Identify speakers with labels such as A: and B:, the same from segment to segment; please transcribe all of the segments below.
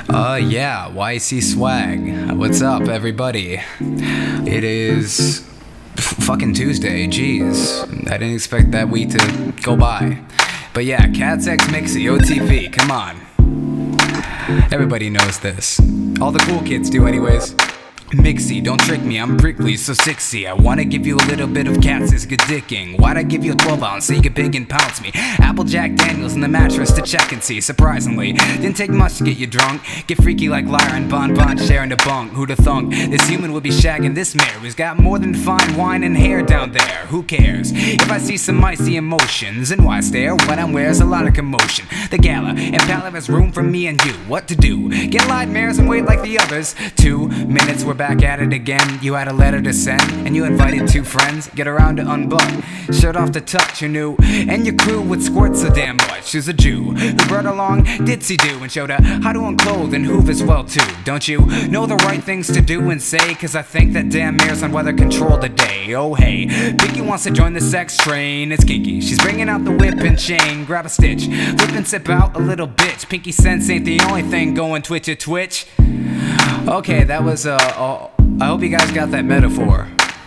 A: Yeah, YC Swag. What's up, everybody? It is fucking Tuesday, jeez. I didn't expect that week to go by. But yeah, Cats X Mixie, OTP, come on. Everybody knows this. All the cool kids do anyways. Mixie, don't trick me, I'm prickly, so sixy. I wanna give you a little bit of Cat's good dicking. Why'd I give you a 12 ounce so you could big and pounce me? Applejack Daniels in the mattress to check and see. Surprisingly, didn't take much to get you drunk. Get freaky like Lyra and Bon Bon sharing a bunk. Who'da thunk? This human would be shagging this mare who's got more than fine wine and hair down there. Who cares? If I see some icy emotions, and why stare? What I'm wearing's a lot of commotion. The gala and palace has room for me and you. What to do? Get light mares and wait like the others. 2 minutes, we're back at it again. You had a letter to send, and you invited 2 friends. Get around to unbuck, shirt off to touch, you knew. And your crew would squirt so damn much. She's a Jew who brought along Ditsy Do and showed her how to unclothe and hoove as well too. Don't you know the right things to do and say? Cause I think that damn mare's on weather control today. Oh hey, Pinky wants to join the sex train. It's kinky, she's bringing out the whip and chain. Grab a stitch, flip and sip out a little bitch. Pinky sense ain't the only thing going twitch. Okay, that was I hope you guys got that metaphor.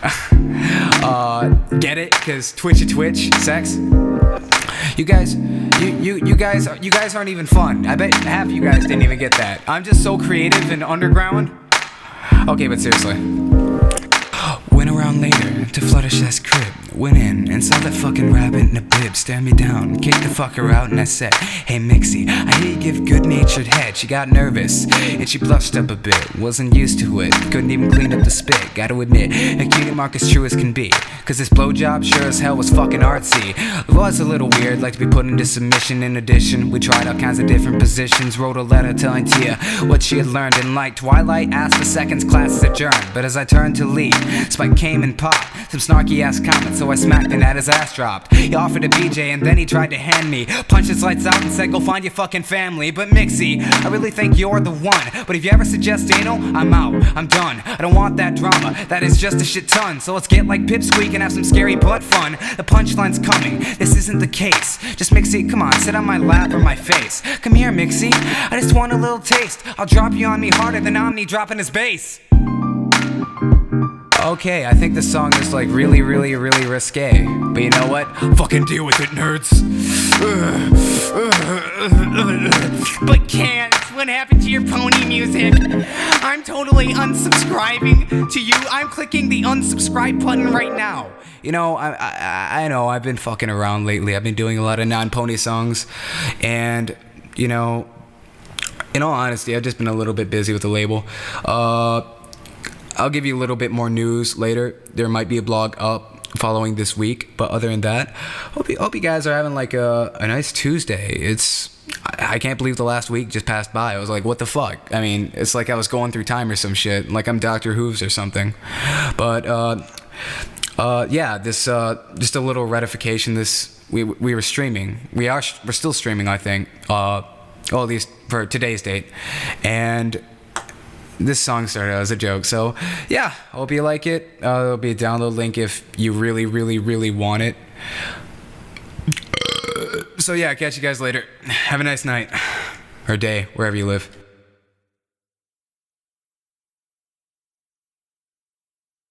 A: Get it? Cause twitch, sex. You guys aren't even fun. I bet half of you guys didn't even get that. I'm just so creative and underground. Okay, but seriously. Went around later to Fluttershy's crib. Went in and saw that fucking rabbit in a bib stare me down, kicked the fucker out, and I said, "Hey Mixie, I hear you give good-natured head." She got nervous and she blushed up a bit. Wasn't used to it, couldn't even clean up the spit. Gotta admit, a cutie mark as true as can be. Cause this blowjob sure as hell was fucking artsy. It was a little weird, like to be put into submission. In addition, we tried all kinds of different positions. Wrote a letter telling Tia what she had learned. And like Twilight asked for seconds, classes adjourned. But as I turned to leave, Spike came and popped some snarky ass comments, so I smacked and at his ass dropped. He offered a BJ and then he tried to hand me. Punched his lights out and said, "Go find your fucking family." But Mixie, I really think you're the one. But if you ever suggest anal, I'm out, I'm done. I don't want that drama, that is just a shit ton. So let's get like Pipsqueak and have some scary butt fun. The punchline's coming, this isn't the case. Just Mixie, come on, sit on my lap or my face. Come here Mixie, I just want a little taste. I'll drop you on me harder than Omni dropping his bass. Okay, I think this song is like really risque. But you know what? Fucking deal with it, nerds. But can't. What happened to your pony music? I'm totally unsubscribing to you. I'm clicking the unsubscribe button right now. You know, I know I've been fucking around lately. I've been doing a lot of non-pony songs. And, you know, in all honesty, I've just been a little bit busy with the label. I'll give you a little bit more news later. There might be a blog up following this week, but other than that, hope you guys are having like a nice Tuesday. I can't believe the last week just passed by. I was like, what the fuck? I mean, it's like I was going through time or some shit, like I'm Dr. Hooves or something. But yeah, this just a little ratification. We were streaming. We're still streaming, I think. Well, at least for today's date, and this song started as a joke, so yeah, hope you like it. There'll be a download link if you really want it. So yeah, catch you guys later. Have a nice night or day, wherever you live.